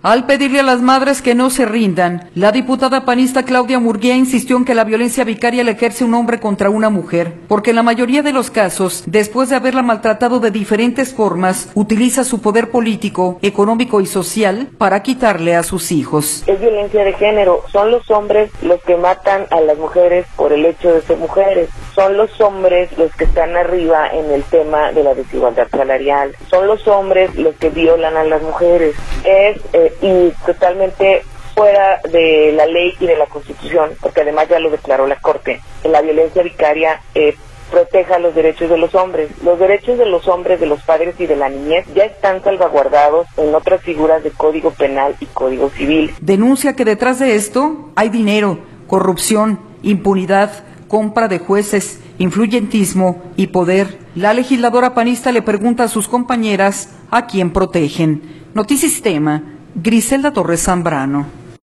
Al pedirle a las madres que no se rindan, la diputada panista Claudia Murguía insistió en que la violencia vicaria la ejerce un hombre contra una mujer, porque en la mayoría de los casos, después de haberla maltratado de diferentes formas, utiliza su poder político, económico y social para quitarle a sus hijos. Es violencia de género, son los hombres los que matan a las mujeres por el hecho de ser mujeres, son los hombres los que están arriba en el tema de la desigualdad salarial, son los hombres los que violan a las mujeres, y totalmente fuera de la ley y de la Constitución, porque además ya lo declaró la Corte, la violencia vicaria proteja los derechos de los hombres. Los derechos de los hombres, de los padres y de la niñez ya están salvaguardados en otras figuras de Código Penal y Código Civil. Denuncia que detrás de esto hay dinero, corrupción, impunidad, compra de jueces, influyentismo y poder. La legisladora panista le pregunta a sus compañeras a quién protegen. Notisistema, Griselda Torres Zambrano.